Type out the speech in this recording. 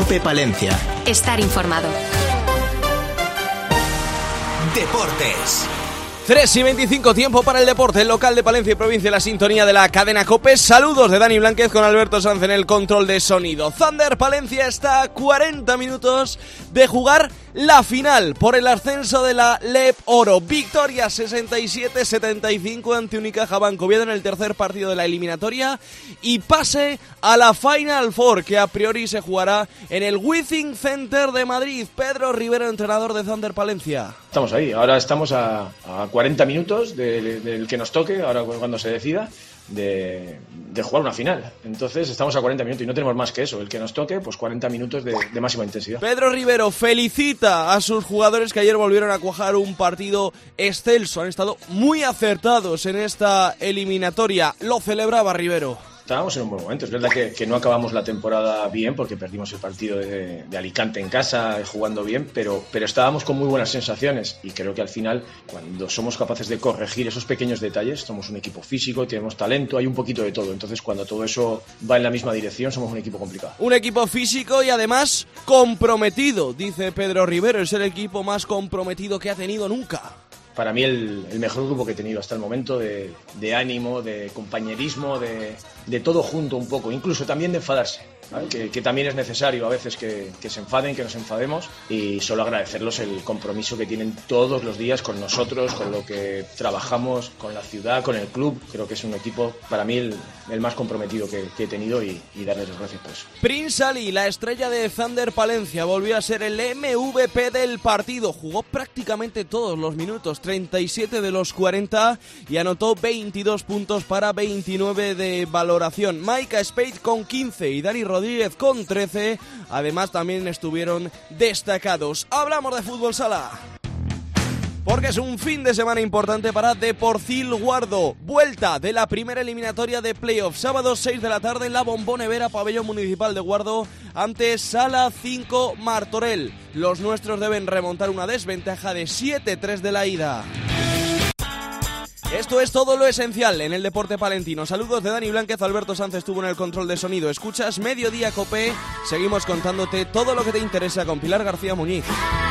COPE Palencia. Estar informado. Deportes. 3:25, tiempo para el deporte, el local de Palencia y provincia, la sintonía de la cadena COPE. Saludos de Dani Blánquez con Alberto Sanz en el control de sonido. Thunder Palencia está a 40 minutos de jugar la final por el ascenso de la LEP Oro. Victoria 67-75 ante Unicaja Banco-Oviedo en el tercer partido de la eliminatoria y pase a la Final Four, que a priori se jugará en el Withing Center de Madrid. Pedro Rivero, entrenador de Thunder Palencia. Estamos ahí, ahora estamos a 40 minutos del que nos toque, ahora cuando se decida, de jugar una final. Entonces estamos a 40 minutos y no tenemos más que eso. El que nos toque, pues 40 minutos de máxima intensidad. Pedro Rivero felicita a sus jugadores que ayer volvieron a cuajar un partido excelso. Han estado muy acertados en esta eliminatoria. Lo celebraba Rivero. Estábamos en un buen momento. Es verdad que no acabamos la temporada bien porque perdimos el partido de Alicante en casa jugando bien, pero estábamos con muy buenas sensaciones y creo que al final, cuando somos capaces de corregir esos pequeños detalles, somos un equipo físico, tenemos talento, hay un poquito de todo. Entonces, cuando todo eso va en la misma dirección, somos un equipo complicado. Un equipo físico y además comprometido, dice Pedro Rivero. Es el equipo más comprometido que ha tenido nunca. Para mí el mejor grupo que he tenido hasta el momento, de ánimo, de compañerismo, de todo junto un poco, incluso también de enfadarse, ¿vale? Que también es necesario a veces que se enfaden, que nos enfademos, y solo agradecerlos el compromiso que tienen todos los días con nosotros, con lo que trabajamos, con la ciudad, con el club. Creo que es un equipo, para mí, el más comprometido que he tenido y darles las gracias por eso. Prince Ali, la estrella de Thunder Palencia, volvió a ser el MVP del partido. Jugó prácticamente todos los minutos, 37 de los 40, y anotó 22 puntos para 29 de valoración. Micah Spade con 15 y Dani Rodríguez con 13. Además también estuvieron destacados. Hablamos de fútbol sala, porque es un fin de semana importante para Deporcil Guardo. Vuelta de la primera eliminatoria de playoff. Sábado 6 de la tarde en la Bombonera, pabellón municipal de Guardo, ante Sala 5 Martorell. Los nuestros deben remontar una desventaja de 7-3 de la ida. Esto es todo lo esencial en el deporte palentino. Saludos de Dani Blánquez, Alberto Sanz estuvo en el control de sonido. Escuchas Mediodía Cope, seguimos contándote todo lo que te interesa con Pilar García Muñiz.